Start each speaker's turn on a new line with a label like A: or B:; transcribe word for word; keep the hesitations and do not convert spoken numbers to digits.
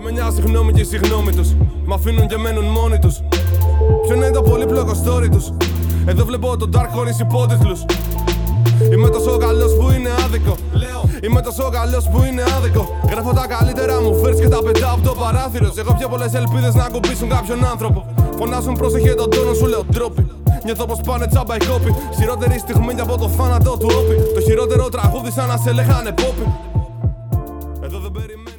A: με νοιάζει γνώμη και η συγγνώμη τους. Μ' αφήνουν και μένουν μόνοι τους. Ποιο είναι το πολύπλοκο story τους? Εδώ βλέπω το dark χωρίς υπότιτλους. Είμαι τόσο καλός που είναι άδικο. Είμαι τόσο καλός που είναι άδικο. Γράφω τα καλύτερα μου verse και τα πετάω από το παράθυρο. Έχω πιο πολλές ελπίδες να ακουμπήσουν κάποιον άνθρωπο. Φωνάζουν πρόσεχε τον τόνο σου, λέω ντρόπι. Νιώθω πως πάνε τσάμπα οι κόποι. Χειρότερη στιγμή από το θάνατο του όπι. Το χειρότερο τραγούδι σαν να σε λέγανε πόπι. Εδώ δεν περιμένω.